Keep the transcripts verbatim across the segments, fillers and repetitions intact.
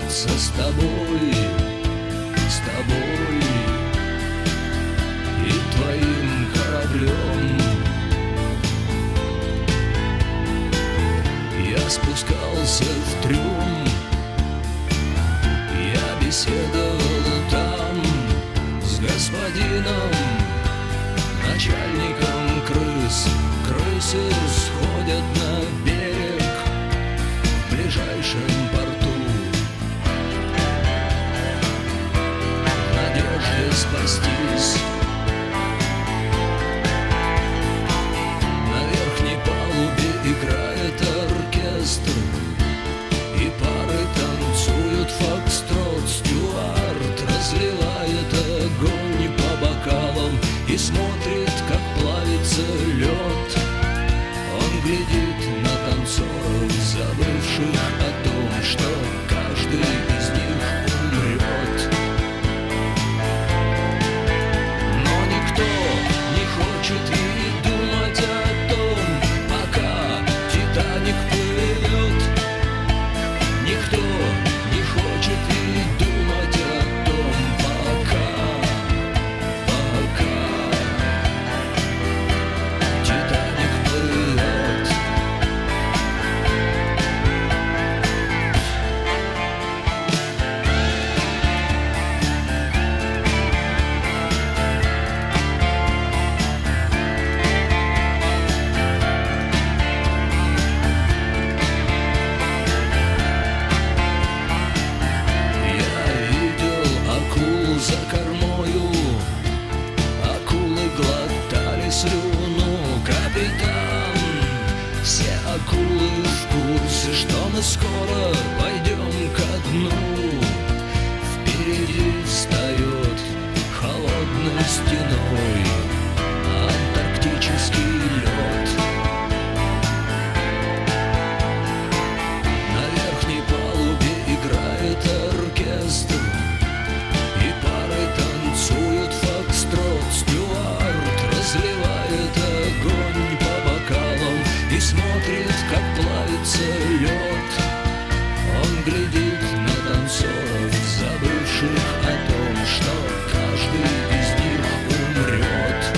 попрощаться с тобой, с тобой и твоим кораблем. Я спускался в трюм, я беседовал там с господином, начальником крыс. Крысы сходят на берег в ближайшем порту в надежде спастись. На верхней палубе играет оркестр, и пары танцуют фокстрот. Стюард разливает огонь по бокалам и смотрит, как плавится лед. Он глядит на танцоров, забывших о том, что каждый из них умрет. Но никто не хочет и думать о том, пока Титаник плывет. Никто не хочет и думать о том, пока, пока Титаник плывет. За кормою акулы глотали слюну. Капитан, все акулы в курсе, что мы скоро пойдем ко дну. Впереди встает холодной стеной антарктический лед. На верхней палубе играет оркестр, танцуют фокстрот. Стюард разливает огонь по бокалам и смотрит, как плавится лед. Он глядит на танцоров, забывших о том, что каждый из них умрет.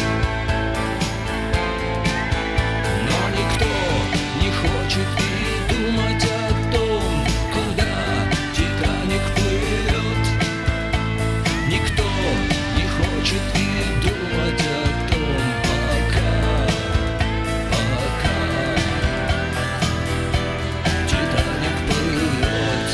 Но никто не хочет и думать о том, куда Титаник плывет. Никто не хочет и думать о том, пока, пока Титаник плывет.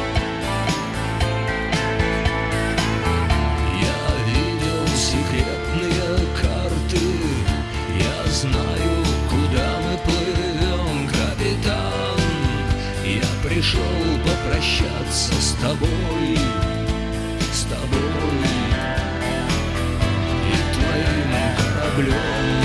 Я видел секретные карты, я знаю, куда мы плывем, капитан. Я пришел попрощаться с тобой, с тобой и твоим кораблем.